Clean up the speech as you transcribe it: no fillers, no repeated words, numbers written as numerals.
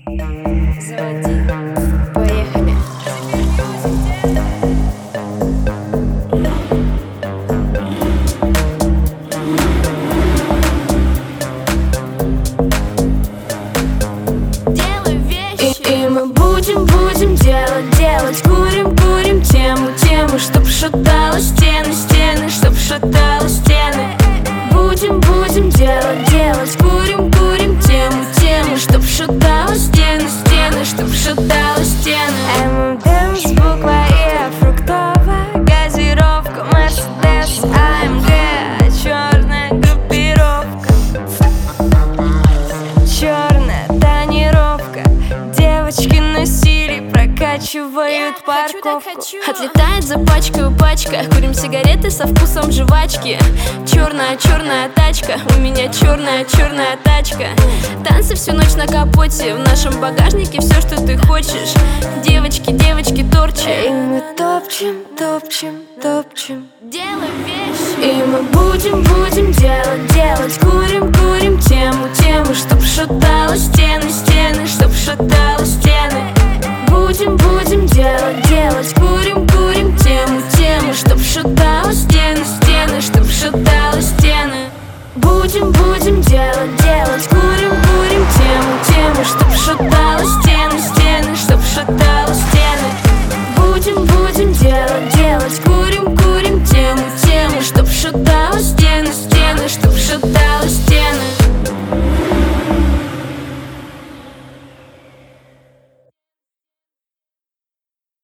Заводи. Поехали. Делай вещи. И мы будем делать. Курим тему, чтоб шатало стены, чтоб шатало стены. Будем делать. Курим тему, чтоб шатало стены, чтоб шатало стены. ММДМС, буква И, фруктовая газировка, Мерседес, АМГ, черная группировка, черная тонировка. Девочки на силе прокачивают парковку. Отлетает за пачкой в пачках. Курим сигареты со вкусом жвачки. Черная тачка, у меня черная тачка. Танцы всю ночь на капоте. В нашем багажнике все, что ты хочешь. Девочки, торчат. И мы топчем. Делай вещи. И мы будем делать. Курим тему, чтоб шатало стены, чтоб шатало стены. Будем делать. Курим тему, чтоб шатало стены, чтоб шатало стены. Будем делать. Курим тему, чтоб шатало стены, чтоб шатало стены. Будем делать.